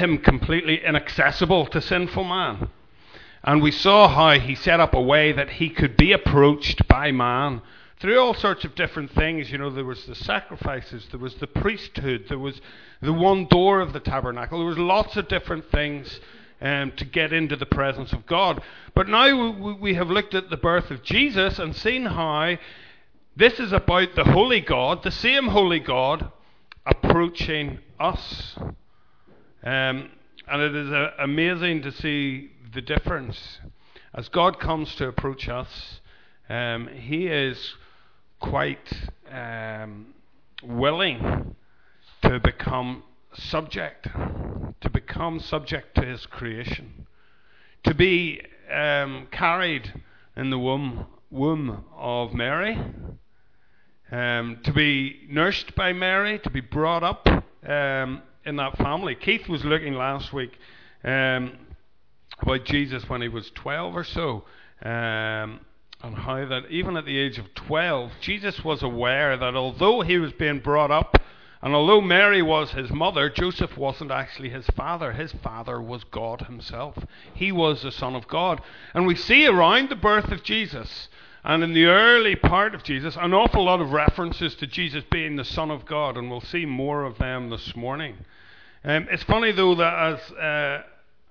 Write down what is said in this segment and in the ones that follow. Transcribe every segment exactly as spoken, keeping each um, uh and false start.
him completely inaccessible to sinful man. And we saw how he set up a way that he could be approached by man through all sorts of different things. You know, there was the sacrifices, there was the priesthood, there was the one door of the tabernacle. There was lots of different things um, to get into the presence of God. But now we, we have looked at the birth of Jesus and seen how this is about the holy God, the same holy God, approaching us. Um, and it is uh, amazing to see the difference. As God comes to approach us, um, he is quite um, willing to become subject, to become subject to his creation, to be um, carried in the womb, womb of Mary, um, to be nursed by Mary, to be brought up um, in that family. Keith was looking last week um, about Jesus when he was twelve or so, um, and how that even at the age of twelve, Jesus was aware that although he was being brought up, and although Mary was his mother, Joseph wasn't actually his father. His father was God himself. He was the Son of God. And we see around the birth of Jesus, and in the early part of Jesus, an awful lot of references to Jesus being the Son of God, and we'll see more of them this morning. Um, it's funny though that as uh,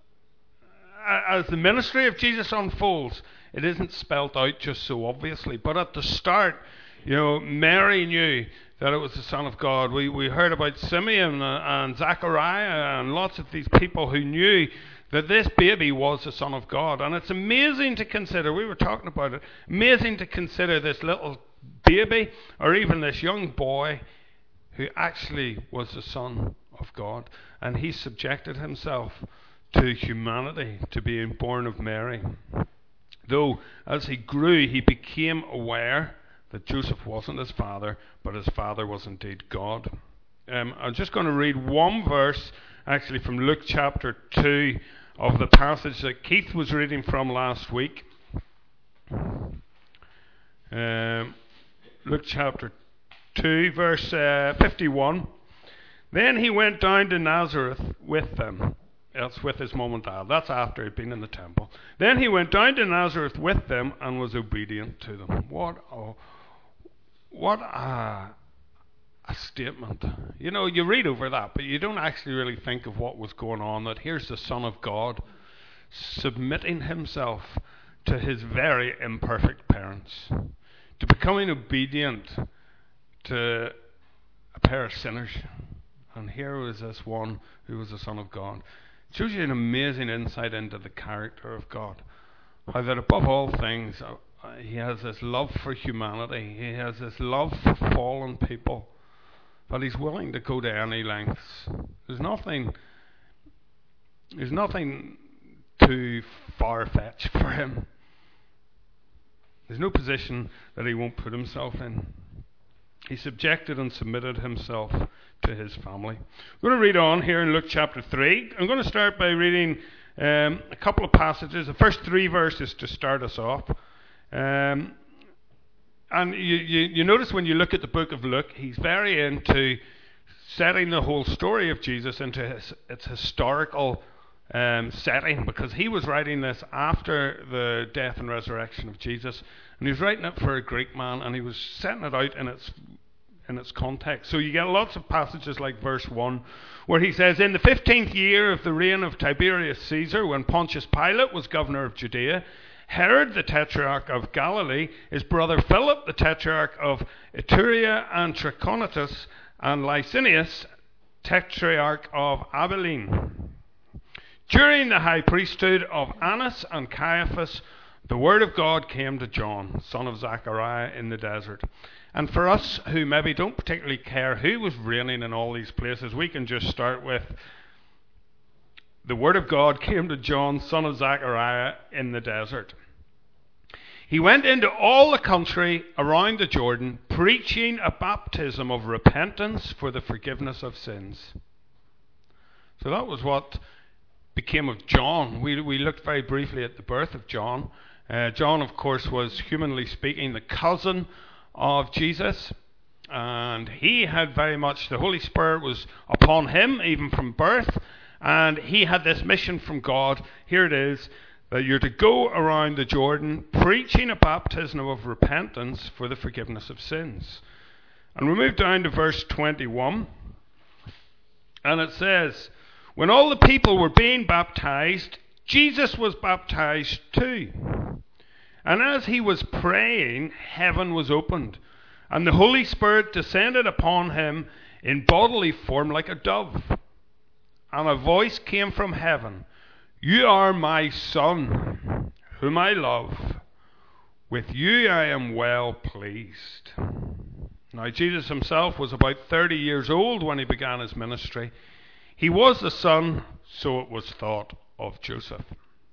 as the ministry of Jesus unfolds, it isn't spelt out just so obviously. But at the start, you know, Mary knew that it was the Son of God. We we heard about Simeon and Zachariah and lots of these people who knew that this baby was the Son of God. And it's amazing to consider, we were talking about it, amazing to consider this little baby or even this young boy who actually was the Son of God. And he subjected himself to humanity, to being born of Mary. Though as he grew, he became aware that Joseph wasn't his father, but his father was indeed God. Um, I'm just going to read one verse, actually from Luke chapter two, of the passage that Keith was reading from last week. Um, Luke chapter two, verse uh, fifty-one. Then he went down to Nazareth with them. That's with his mom and dad. That's after he'd been in the temple. Then he went down to Nazareth with them and was obedient to them. What a, what a, a statement. You know, you read over that, but you don't actually really think of what was going on. That here's the Son of God submitting himself to his very imperfect parents, to becoming obedient to a pair of sinners. And here was this one who was the Son of God. It shows you an amazing insight into the character of God. How that above all things, uh, he has this love for humanity. He has this love for fallen people. But he's willing to go to any lengths. There's nothing, there's nothing too far-fetched for him. There's no position that he won't put himself in. He subjected and submitted himself to his family. I'm going to read on here in Luke chapter three. I'm going to start by reading um, a couple of passages, the first three verses to start us off. Um, and you, you, you notice when you look at the book of Luke, he's very into setting the whole story of Jesus into his, its historical um, setting, because he was writing this after the death and resurrection of Jesus, and he was writing it for a Greek man, and he was setting it out in its in its context. So you get lots of passages like verse one, where he says, in the fifteenth year of the reign of Tiberius Caesar, when Pontius Pilate was governor of Judea, Herod the tetrarch of Galilee, his brother Philip the tetrarch of Iturea and Trachonitis, and Licinius tetrarch of Abilene. During the high priesthood of Annas and Caiaphas, the word of God came to John, son of Zachariah, in the desert. And for us who maybe don't particularly care who was reigning in all these places, we can just start with the word of God came to John, son of Zachariah, in the desert. He went into all the country around the Jordan, preaching a baptism of repentance for the forgiveness of sins. So that was what became of John. We, we looked very briefly at the birth of John. Uh, John, of course, was, humanly speaking, the cousin of Jesus, and he had very much, the Holy Spirit was upon him even from birth, And he had this mission from God. Here it is, that you're to go around the Jordan preaching a baptism of repentance for the forgiveness of sins. And we move down to verse twenty-one. And it says, when all the people were being baptized, Jesus was baptized too. And as he was praying, heaven was opened, and the Holy Spirit descended upon him in bodily form like a dove. And a voice came from heaven, you are my Son, whom I love. With you I am well pleased. Now Jesus himself was about thirty years old when he began his ministry. He was the son, so it was thought, of Joseph.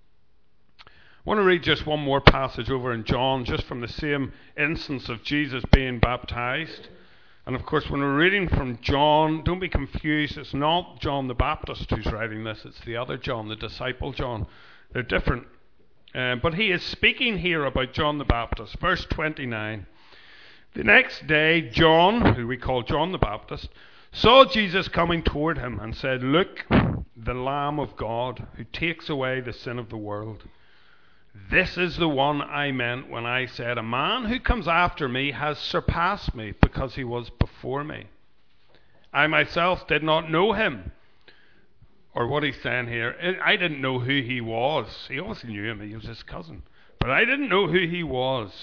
I want to read just one more passage over in John, just from the same instance of Jesus being baptized. And of course, when we're reading from John, don't be confused. It's not John the Baptist who's writing this. It's the other John, the disciple John. They're different. Uh, but he is speaking here about John the Baptist. Verse twenty-nine. The next day, John, who we call John the Baptist, saw Jesus coming toward him and said, look, the Lamb of God, who takes away the sin of the world. This is the one I meant when I said, a man who comes after me has surpassed me because he was before me. I myself did not know him. Or what he's saying here, I didn't know who he was. He obviously knew him, he was his cousin. But I didn't know who he was.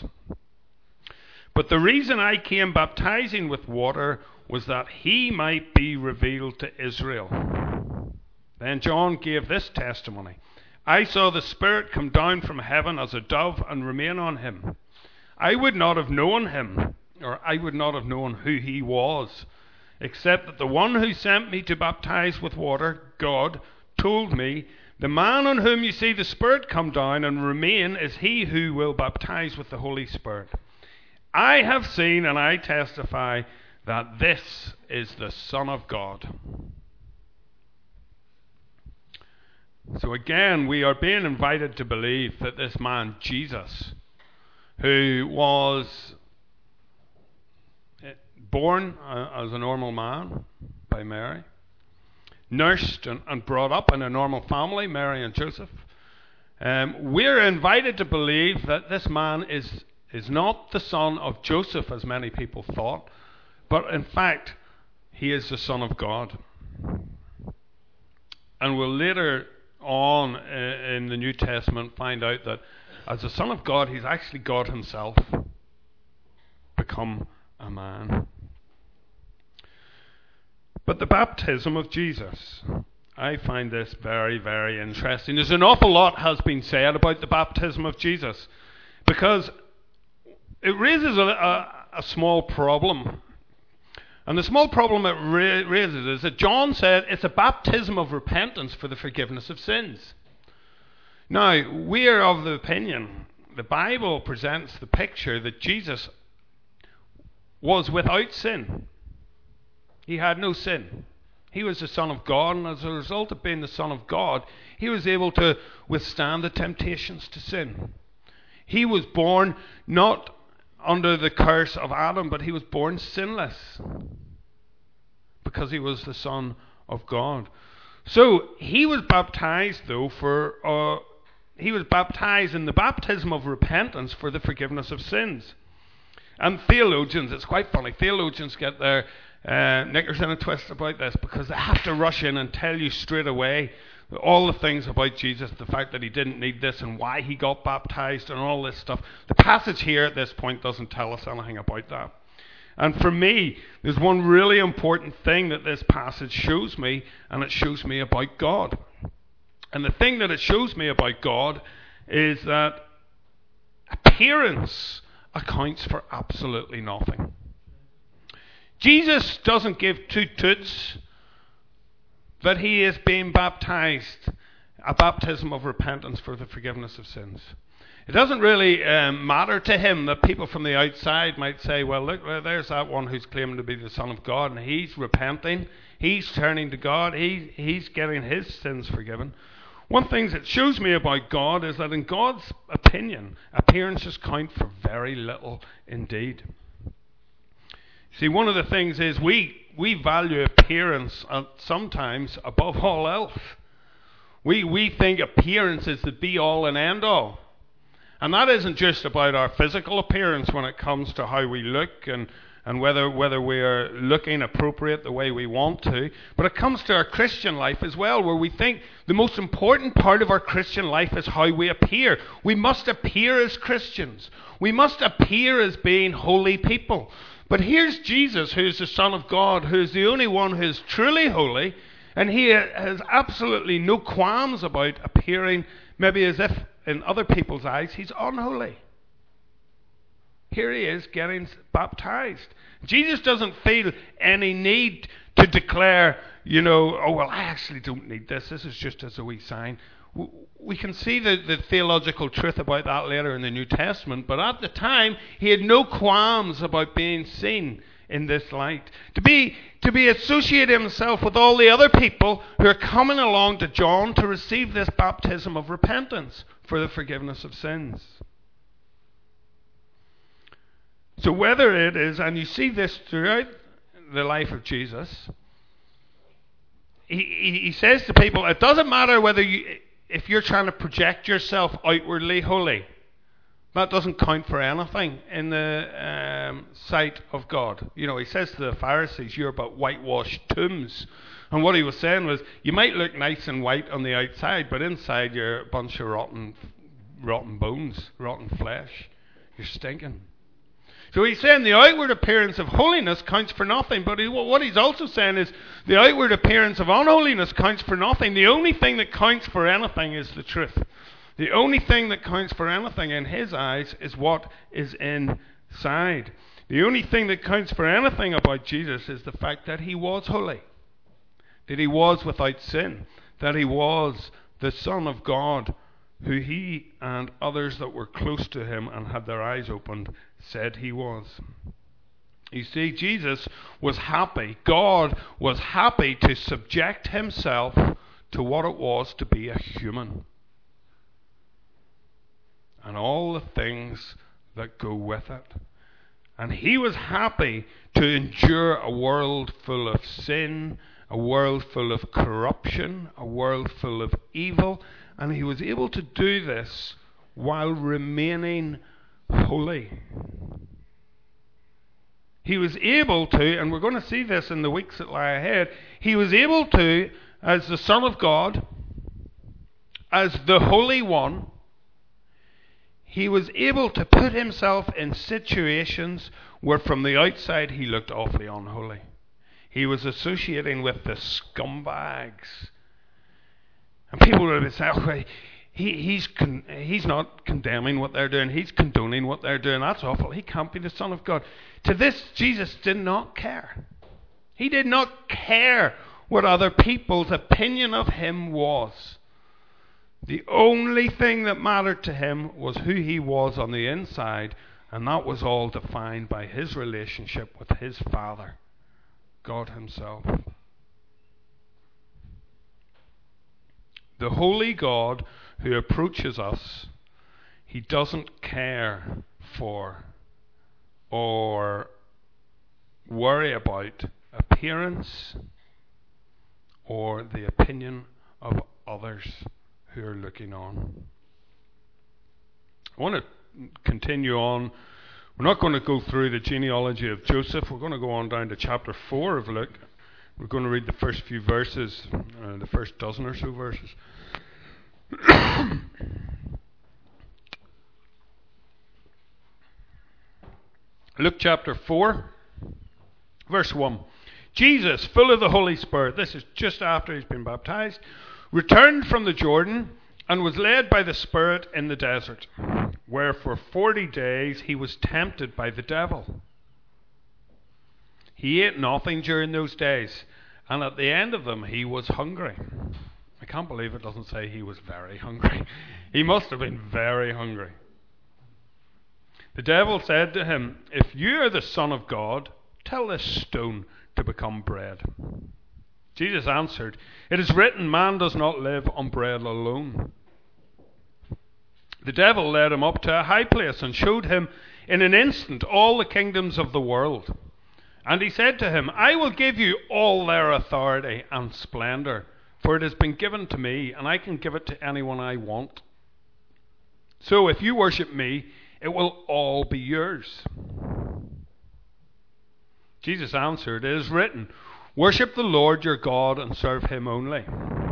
But the reason I came baptizing with water was that he might be revealed to Israel. Then John gave this testimony. I saw the Spirit come down from heaven as a dove and remain on him. I would not have known him, or I would not have known who he was, except that the one who sent me to baptize with water, God, told me, the man on whom you see the Spirit come down and remain is he who will baptize with the Holy Spirit. I have seen and I testify that this is the Son of God. So again, we are being invited to believe that this man, Jesus, who was born as a normal man by Mary, nursed and, and brought up in a normal family, Mary and Joseph, um, we're invited to believe that this man is, is not the son of Joseph, as many people thought, but in fact, he is the Son of God. And we'll later on in the New Testament find out that as the Son of God, he's actually God himself become a man. But the baptism of Jesus, I find this very, very interesting. There's an awful lot has been said about the baptism of Jesus, because it raises a, a, a small problem. And the small problem it ra- raises is that John said it's a baptism of repentance for the forgiveness of sins. Now, we are of the opinion, the Bible presents the picture that Jesus was without sin. He had no sin. He was the Son of God, and as a result of being the Son of God, he was able to withstand the temptations to sin. He was born not under the curse of Adam, but he was born sinless because he was the Son of God. So he was baptized, though, for uh, he was baptized in the baptism of repentance for the forgiveness of sins. And theologians, it's quite funny, theologians get their uh, knickers in a twist about this, because they have to rush in and tell you straight away all the things about Jesus, the fact that he didn't need this and why he got baptized and all this stuff. The passage here at this point doesn't tell us anything about that. And for me, there's one really important thing that this passage shows me, and it shows me about God. And the thing that it shows me about God is that appearance accounts for absolutely nothing. Jesus doesn't give two toots that he is being baptized, a baptism of repentance for the forgiveness of sins. It doesn't really um, matter to him that people from the outside might say, well, look, there's that one who's claiming to be the Son of God, and he's repenting, he's turning to God, he, he's getting his sins forgiven. One thing that shows me about God is that in God's opinion, appearances count for very little indeed. See, one of the things is we, we value appearance uh, sometimes above all else. We, we think appearance is the be-all and end-all. And that isn't just about our physical appearance when it comes to how we look and, and whether, whether we are looking appropriate the way we want to, but it comes to our Christian life as well, where we think the most important part of our Christian life is how we appear. We must appear as Christians. We must appear as being holy people. But here's Jesus, who is the Son of God, who is the only one who is truly holy, and he has absolutely no qualms about appearing maybe as if in other people's eyes he's unholy. Here he is getting baptized. Jesus doesn't feel any need to declare, you know, oh, well, I actually don't need this. This is just as a wee sign. We can see the, the theological truth about that later in the New Testament, but at the time, he had no qualms about being seen in this light. To be, to be associate himself with all the other people who are coming along to John to receive this baptism of repentance for the forgiveness of sins. So whether it is, and you see this throughout the life of Jesus, he, he, he says to people, it doesn't matter whether you, if you're trying to project yourself outwardly holy. That doesn't count for anything in the um, sight of God. You know, he says to the Pharisees, you're but whitewashed tombs. And what he was saying was, you might look nice and white on the outside, but inside you're a bunch of rotten, rotten bones, rotten flesh. You're stinking. So he's saying the outward appearance of holiness counts for nothing. But he, what he's also saying is the outward appearance of unholiness counts for nothing. The only thing that counts for anything is the truth. The only thing that counts for anything in his eyes is what is inside. The only thing that counts for anything about Jesus is the fact that he was holy, that he was without sin, that he was the Son of God, who he and others that were close to him and had their eyes opened said he was. You see, Jesus was happy. God was happy to subject himself to what it was to be a human, and all the things that go with it. And he was happy to endure a world full of sin, a world full of corruption, a world full of evil. And he was able to do this while remaining holy. He was able to, and we're going to see this in the weeks that lie ahead, he was able to, as the Son of God, as the Holy One, he was able to put himself in situations where from the outside he looked awfully unholy. He was associating with the scumbags. And people would say, oh, he, he's, con- he's not condemning what they're doing. He's condoning what they're doing. That's awful. He can't be the Son of God. To this, Jesus did not care. He did not care what other people's opinion of him was. The only thing that mattered to him was who he was on the inside, and that was all defined by his relationship with his Father, God himself. The holy God who approaches us, he doesn't care for or worry about appearance or the opinion of others who are looking on. I want to continue on. We're not going to go through the genealogy of Joseph. We're going to go on down to chapter four of Luke. We're going to read the first few verses, uh, the first dozen or so verses. Luke chapter four, verse one. Jesus, full of the Holy Spirit, this is just after he's been baptized, returned from the Jordan and was led by the Spirit in the desert, where for forty days he was tempted by the devil. He ate nothing during those days, and at the end of them he was hungry. I can't believe it doesn't say he was very hungry. He must have been very hungry. The devil said to him, "If you are the Son of God, tell this stone to become bread." Jesus answered, "It is written, man does not live on bread alone." The devil led him up to a high place and showed him in an instant all the kingdoms of the world. And he said to him, "I will give you all their authority and splendor, for it has been given to me, and I can give it to anyone I want. So if you worship me, it will all be yours." Jesus answered, "It is written, 'Worship the Lord your God and serve him only.'"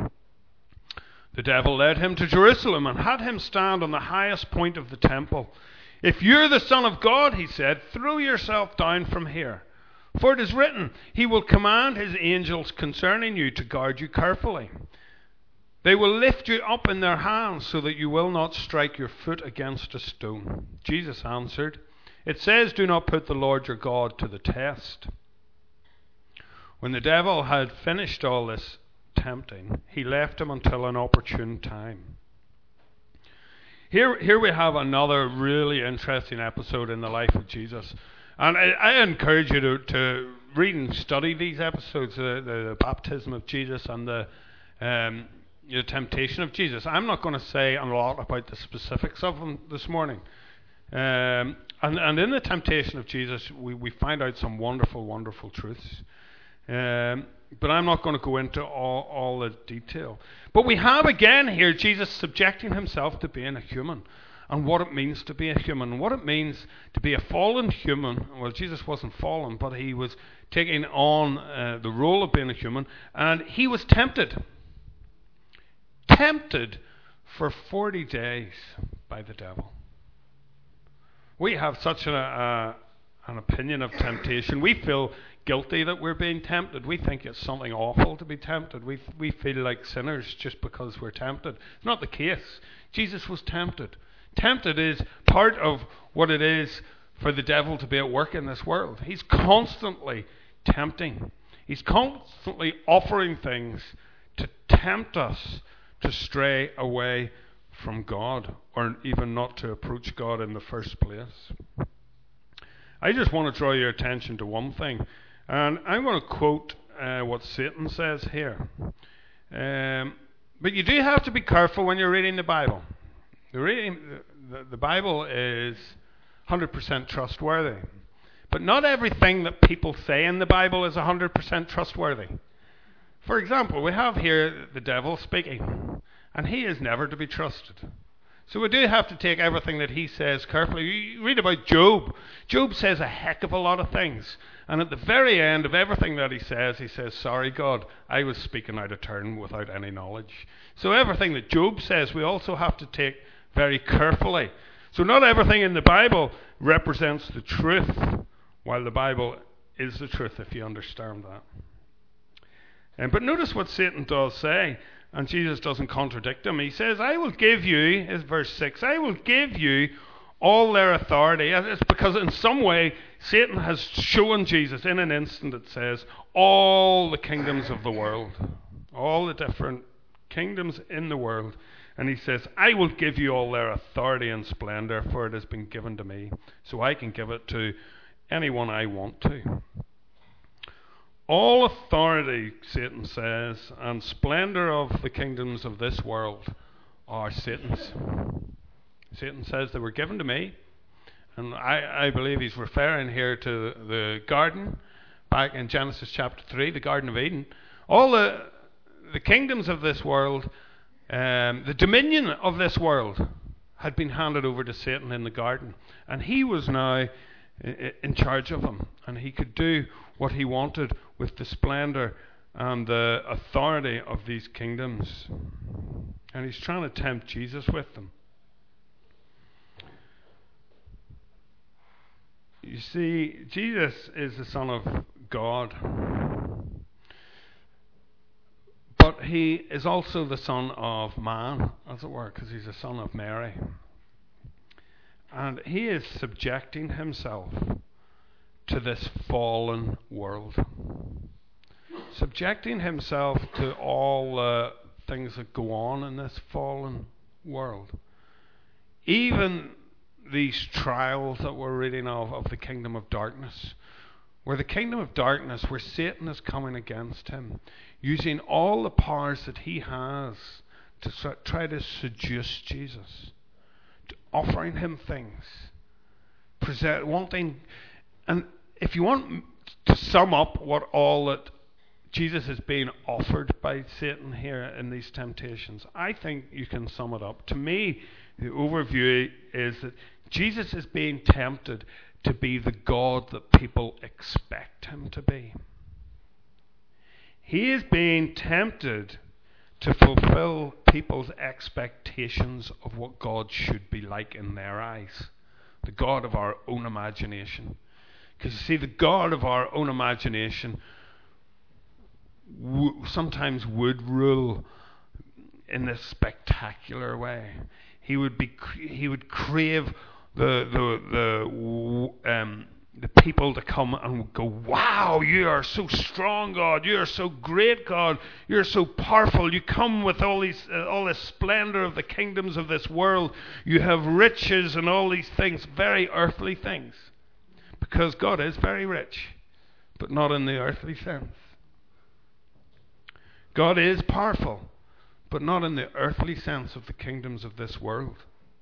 The devil led him to Jerusalem and had him stand on the highest point of the temple. "If you're the Son of God," he said, "throw yourself down from here. For it is written, he will command his angels concerning you to guard you carefully. They will lift you up in their hands so that you will not strike your foot against a stone." Jesus answered, "It says, 'Do not put the Lord your God to the test.'" When the devil had finished all this tempting, he left him until an opportune time. Here, here we have another really interesting episode in the life of Jesus. And I, I encourage you to, to read and study these episodes, the, the, the baptism of Jesus and the, um, the temptation of Jesus. I'm not going to say a lot about the specifics of them this morning. Um, and, and in the temptation of Jesus, we, we find out some wonderful, wonderful truths. Um, but I'm not going to go into all, all the detail. But we have again here Jesus subjecting himself to being a human, and what it means to be a human, what it means to be a fallen human. Well, Jesus wasn't fallen, but he was taking on uh, the role of being a human, and he was tempted. Tempted for forty days by the devil. We have such a, a, an opinion of temptation. We feel guilty that we're being tempted. We think it's something awful to be tempted. We we feel like sinners just because we're tempted. It's not the case. Jesus was tempted. Tempted is part of what it is for the devil to be at work in this world. He's constantly tempting. He's constantly offering things to tempt us to stray away from God, or even not to approach God in the first place. I just want to draw your attention to one thing. And I'm going to quote uh, what Satan says here. Um, but you do have to be careful when you're reading the Bible. The, reading, the, the Bible is one hundred percent trustworthy. But not everything that people say in the Bible is one hundred percent trustworthy. For example, we have here the devil speaking, and he is never to be trusted. So we do have to take everything that he says carefully. You read about Job. Job says a heck of a lot of things. And at the very end of everything that he says, he says, "Sorry, God, I was speaking out of turn without any knowledge." So everything that Job says, we also have to take very carefully. So not everything in the Bible represents the truth, while the Bible is the truth, if you understand that. Um, but notice what Satan does say. And Jesus doesn't contradict him. He says, "I will give you," is verse six, "I will give you all their authority." It's because in some way Satan has shown Jesus in an instant, it says, all the kingdoms of the world, all the different kingdoms in the world. And he says, "I will give you all their authority and splendor, for it has been given to me, so I can give it to anyone I want to." All authority, Satan says, and splendor of the kingdoms of this world are Satan's. Satan says they were given to me. And I, I believe he's referring here to the garden, back in Genesis chapter three, the Garden of Eden. All the, the kingdoms of this world, um, the dominion of this world, had been handed over to Satan in the garden. And he was now in charge of them. And he could do what he wanted with the splendor and the authority of these kingdoms. And he's trying to tempt Jesus with them. You see, Jesus is the Son of God. But he is also the Son of man, as it were, because he's the Son of Mary. And he is subjecting himself to this fallen world. Subjecting himself to all the things that go on in this fallen world. Even these trials that we're reading of, of the kingdom of darkness. Where the kingdom of darkness, where Satan is coming against him, using all the powers that he has to try to seduce Jesus. To offering him things. Present, wanting... And if you want to sum up what all that Jesus is being offered by Satan here in these temptations? I think you can sum it up. To me, the overview is that Jesus is being tempted to be the God that people expect him to be. He is being tempted to fulfill people's expectations of what God should be like in their eyes. The God of our own imagination. Because you see, the God of our own imagination w- sometimes would rule in this spectacular way. He would be, he would crave the the the um, the people to come and go, wow, you are so strong, God. You are so great, God. You are so powerful. You come with all these uh, all this splendor of the kingdoms of this world. You have riches and all these things, very earthly things, because God is very rich, but not in the earthly sense. God is powerful, but not in the earthly sense of the kingdoms of this world.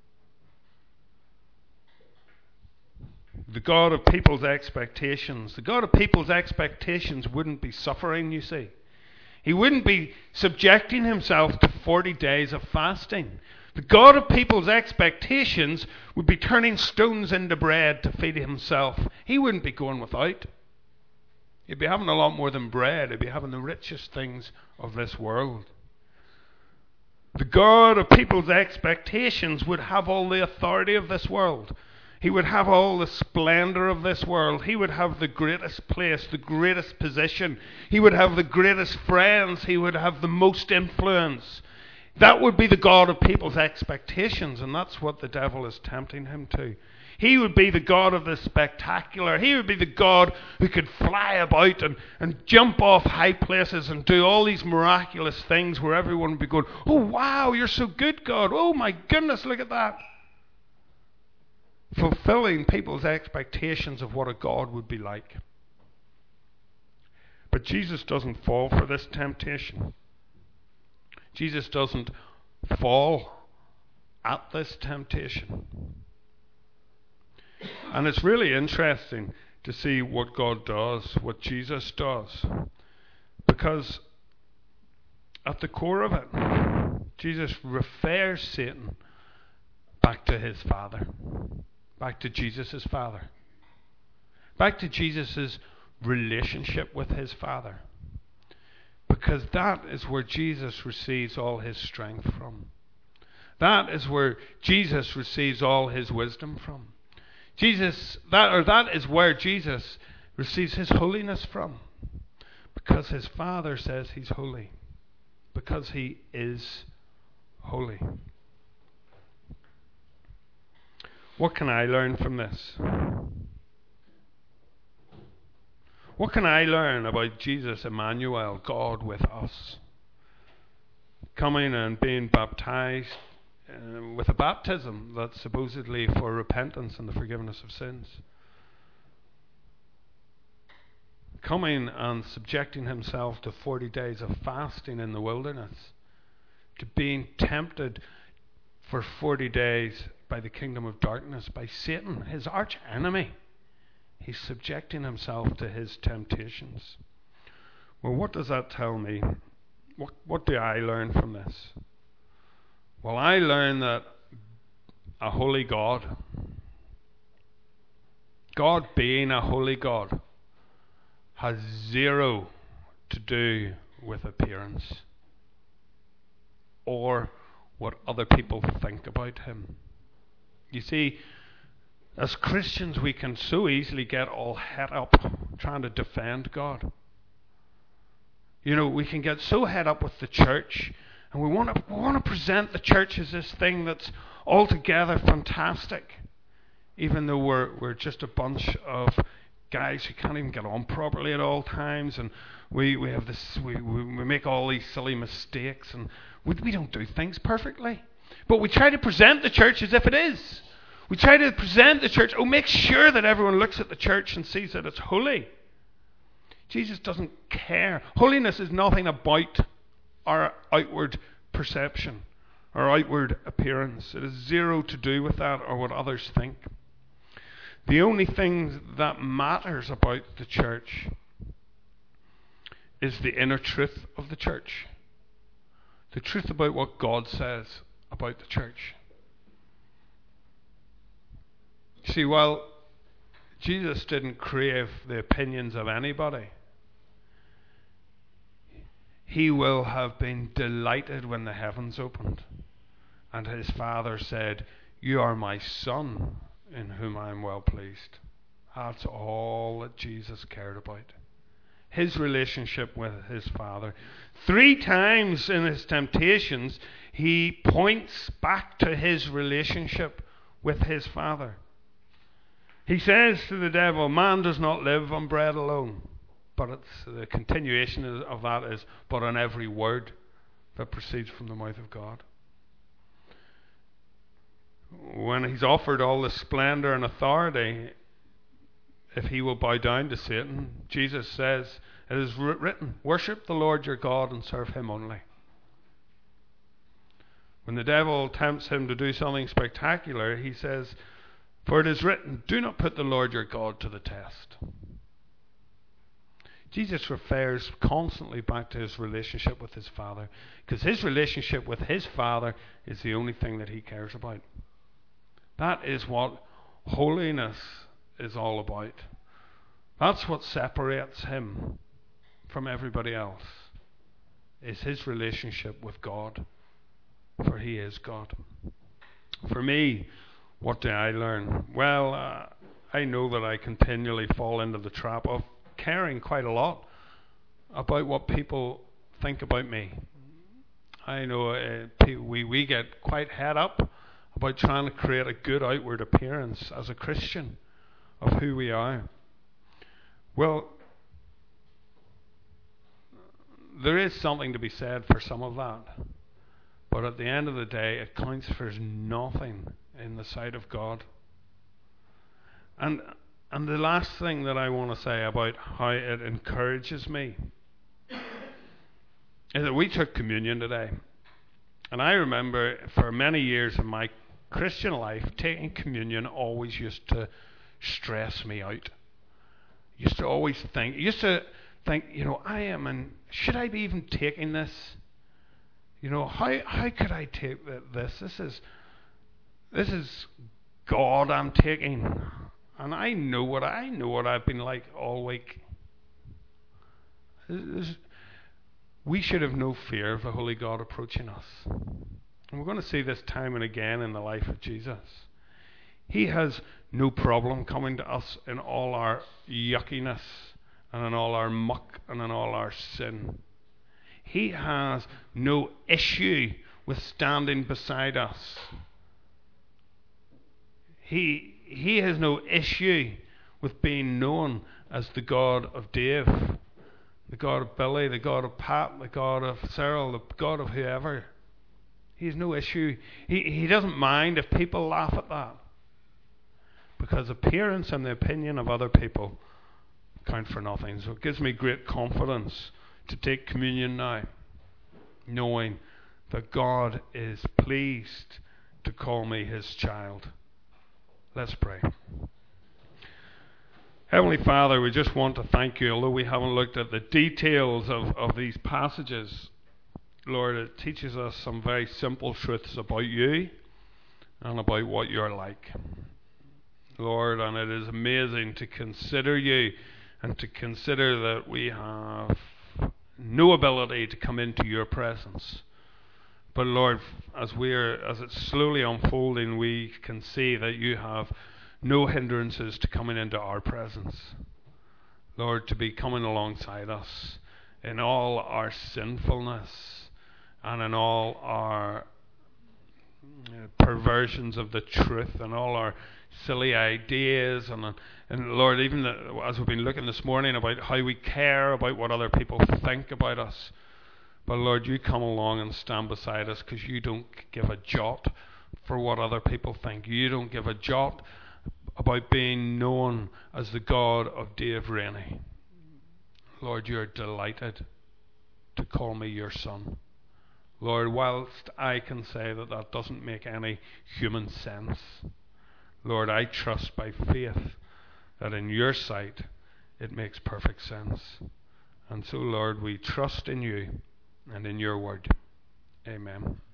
The God of people's expectations. The God of people's expectations wouldn't be suffering, you see. He wouldn't be subjecting himself to forty days of fasting. The God of people's expectations would be turning stones into bread to feed himself. He wouldn't be going without. He'd be having a lot more than bread. He'd be having the richest things of this world. The God of people's expectations would have all the authority of this world. He would have all the splendor of this world. He would have the greatest place, the greatest position. He would have the greatest friends. He would have the most influence. That would be the God of people's expectations, and that's what the devil is tempting him to. He would be the God of the spectacular. He would be the God who could fly about and, and jump off high places and do all these miraculous things where everyone would be going, oh wow, you're so good, God. Oh my goodness, look at that. Fulfilling people's expectations of what a God would be like. But Jesus doesn't fall for this temptation. Jesus doesn't fall at this temptation. And it's really interesting to see what God does, what Jesus does. Because at the core of it, Jesus refers Satan back to his Father. Back to Jesus' Father. Back to Jesus' relationship with his Father. Because that is where Jesus receives all his strength from. That is where Jesus receives all his wisdom from. Jesus, that or that is where Jesus receives his holiness from. Because his Father says he's holy. Because he is holy. What can I learn from this? What can I learn about Jesus, Emmanuel, God with us? Coming and being baptized uh, with a baptism that's supposedly for repentance and the forgiveness of sins. Coming and subjecting himself to forty days of fasting in the wilderness. To being tempted for forty days by the kingdom of darkness, by Satan, his arch enemy. He's subjecting himself to his temptations. Well, what does that tell me? What, what do I learn from this? Well, I learn that a holy God, God being a holy God, has zero to do with appearance or what other people think about him. You see, as Christians, we can so easily get all het up trying to defend God. You know, we can get so het up with the church, and we want to we want to present the church as this thing that's altogether fantastic, even though we're we're just a bunch of guys who can't even get on properly at all times, and we, we have this we, we we make all these silly mistakes, and we we don't do things perfectly. But we try to present the church as if it is. We try to present the church, oh, make sure that everyone looks at the church and sees that it's holy. Jesus doesn't care. Holiness is nothing about our outward perception, our outward appearance. It has zero to do with that or what others think. The only thing that matters about the church is the inner truth of the church. The truth about what God says about the church. See, while Jesus didn't crave the opinions of anybody, he will have been delighted when the heavens opened and his Father said, "You are my Son, in whom I am well pleased." That's all that Jesus cared about. His relationship with his Father. Three times in his temptations, he points back to his relationship with his Father. He says to the devil, "Man does not live on bread alone." But it's, the continuation of that is, "but on every word that proceeds from the mouth of God." When he's offered all the splendor and authority, if he will bow down to Satan, Jesus says, "It is written, worship the Lord your God and serve him only." When the devil tempts him to do something spectacular, he says, "For it is written, do not put the Lord your God to the test." Jesus refers constantly back to his relationship with his Father, because his relationship with his Father is the only thing that he cares about. That is what holiness is all about. That's what separates him from everybody else, is his relationship with God, for he is God. For me, what do I learn? Well, uh, I know that I continually fall into the trap of caring quite a lot about what people think about me. I know uh, we, we get quite head up about trying to create a good outward appearance as a Christian of who we are. Well, there is something to be said for some of that, but at the end of the day, it counts for nothing in the sight of God. And and the last thing that I want to say about how it encourages me is that we took communion today. And I remember for many years in my Christian life, taking communion always used to stress me out. Used to always think, used to think, you know, I am, and should I be even taking this? You know, how how could I take this? This is this is God I'm taking, and I know what I know what I've been like all week. This, we should have no fear of the Holy God approaching us. And we're going to see this time and again in the life of Jesus. He has no problem coming to us in all our yuckiness and in all our muck and in all our sin. He has no issue with standing beside us. He, he has no issue with being known as the God of Dave, the God of Billy, the God of Pat, the God of Cyril, the God of whoever. He has no issue. He, he doesn't mind if people laugh at that, because appearance and the opinion of other people count for nothing. So it gives me great confidence to take communion now, knowing that God is pleased to call me his child. Let's pray. Heavenly Father, we just want to thank you, although we haven't looked at the details of, of these passages. Lord, it teaches us some very simple truths about you and about what you're like. Lord, and it is amazing to consider you and to consider that we have no ability to come into your presence. But Lord, as we're as it's slowly unfolding, we can see that you have no hindrances to coming into our presence. Lord, to be coming alongside us in all our sinfulness and in all our perversions of the truth and all our silly ideas, and and Lord, even the, as we've been looking this morning about how we care about what other people think about us. But Lord, you come along and stand beside us, because you don't give a jot for what other people think. You don't give a jot about being known as the God of Dave Rainey. Lord, you're delighted to call me your son. Lord, whilst I can say that that doesn't make any human sense, Lord, I trust by faith that in your sight it makes perfect sense. And so, Lord, we trust in you and in your word. Amen.